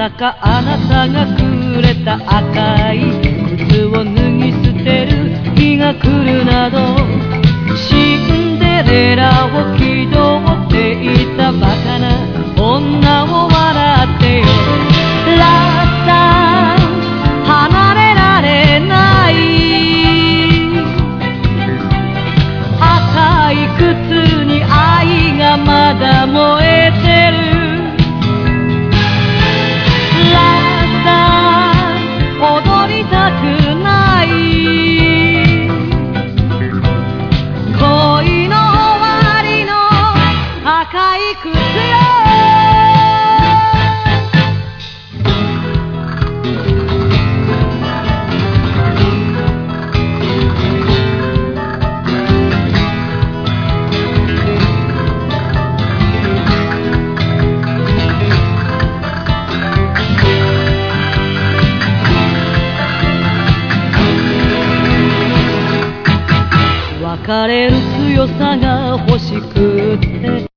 たかあなたがくれた赤い靴を脱ぎ捨てる日が来るなど、シンデレラを気取っていたバカな女を笑ってよ。ラッサン離れられない、赤い靴に愛がまだ燃えてる。踊りたくない恋の終わりの赤い靴よ。別れる強さが欲しくって